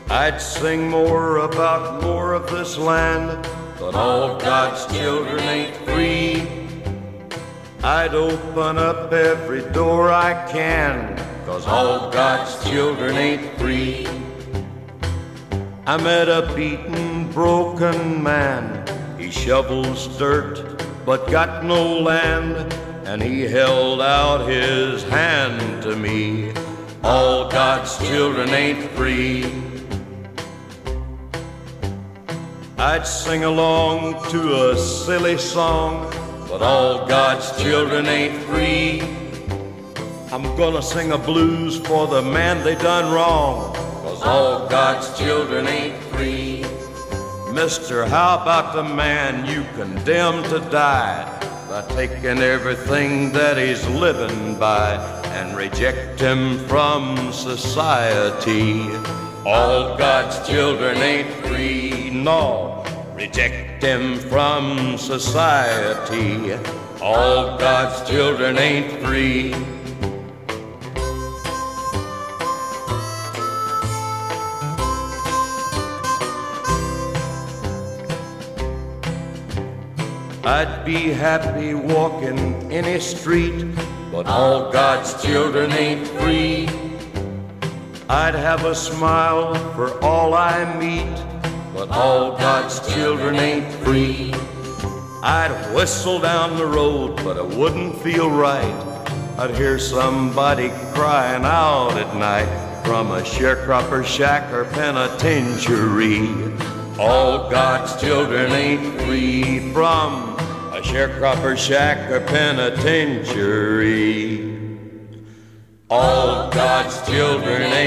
I'd sing more about more of this land, but all God's children ain't free. I'd open up every door I can, 'cause all God's children ain't free. I met a beaten, broken man. He shovels dirt, but got no land, and he held out his hand to me. All God's children ain't free. I'd sing along to a silly song, but all God's children ain't free. I'm gonna sing a blues for the man they done wrong, 'cause all God's children ain't free. Mister, how about the man you condemned to die by taking everything that he's living by and reject him from society? All God's children ain't free, no, reject him from society. All God's children ain't free. I'd be happy walking any street, but all God's children ain't free. I'd have a smile for all I meet, but all God's children ain't free. I'd whistle down the road, but it wouldn't feel right. I'd hear somebody crying out at night from a sharecropper shack or penitentiary. All God's children ain't free from a sharecropper shack or penitentiary. All God's children